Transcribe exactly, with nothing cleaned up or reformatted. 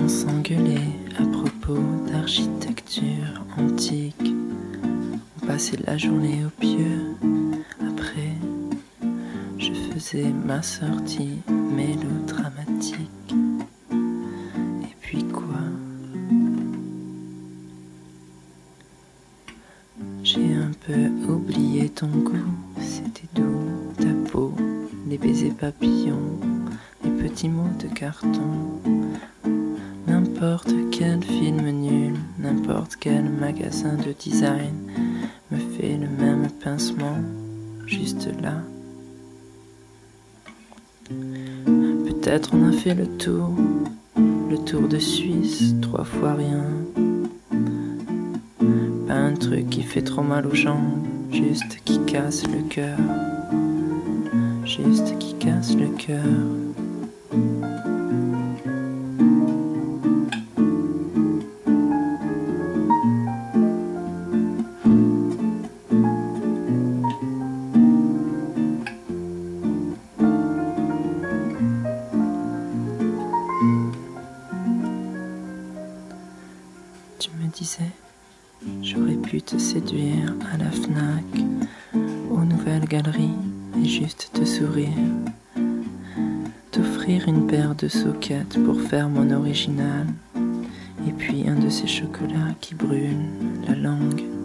On s'engueulait à propos d'architecture antique. On passait la journée au pieu. Après, je faisais ma sortie mélodramatique. Et puis quoi? J'ai un peu oublié ton goût. C'était doux, ta peau, des baisers papillons, les petits mots de carton. N'importe quel film nul, n'importe quel magasin de design me fait le même pincement, juste là. Peut-être on a fait le tour, le tour de Suisse, trois fois rien. Pas un truc qui fait trop mal aux jambes, juste qui casse le cœur, juste qui casse le cœur. Tu me disais, j'aurais pu te séduire à la Fnac, aux nouvelles galeries, et juste te sourire, t'offrir une paire de soquettes pour faire mon original, et puis un de ces chocolats qui brûlent la langue.